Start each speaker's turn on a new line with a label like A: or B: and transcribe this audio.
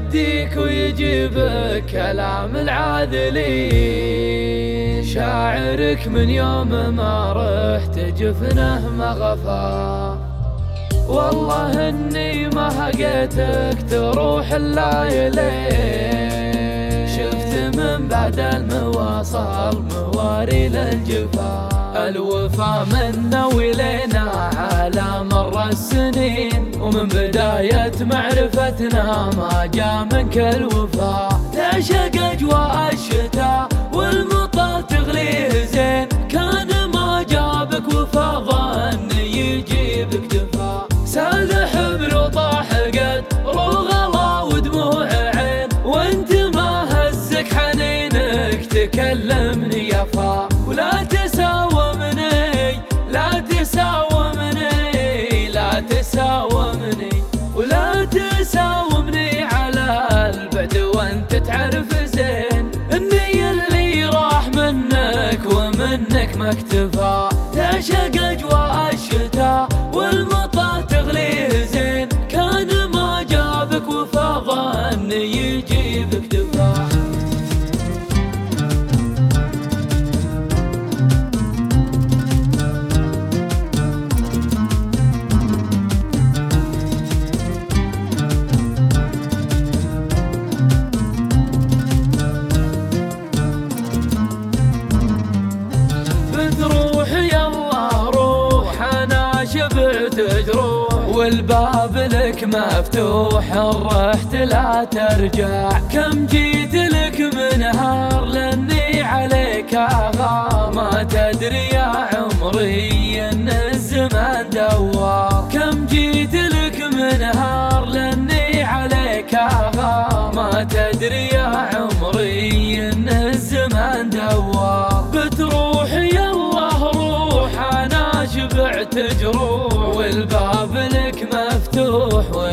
A: يهديك ويجيبك كلام العاذلين. شاعرك من يوم ما رحت جفنه ما غفى، والله اني ما هقيتك تروح الليلين. شفت من بعد المواصل مواري للجفا، الوفا منا ولينا على مر السنين، ومن بداية معرفتنا ما جا منك الوفا. تعشق أجواء الشتاء والمطر تغليه زين، كان ما جابك وفا ظن يجيبك دفا. سال حبل وطاح قد رغلا ودموع عين، وانت ما هزك حنينك تكلمني يفا. ولا تساومني لا تساومني لا تساومني، ولا تساومني على البعد وانت تعرف زين اني اللي راح منك ومنك ما اكتفى. تعشق اجواء الشتاء والمطر تغليه زين، كان ما جابك وفا ظن يجيبك دفا. بتروح يلا روح انا شبعت جروح، والباب لك مفتوح رحت لا ترجع. كم جيت لك من نهار لاني عليك اغار، ما تدري يا عمري ان الزمان دوار. كم جيت لك من نهار لاني عليك اغار، ما تدري يا عمري ان الزمان دوار. بتروح يلا روح انا شبعت جروح، والباب لك مفتوح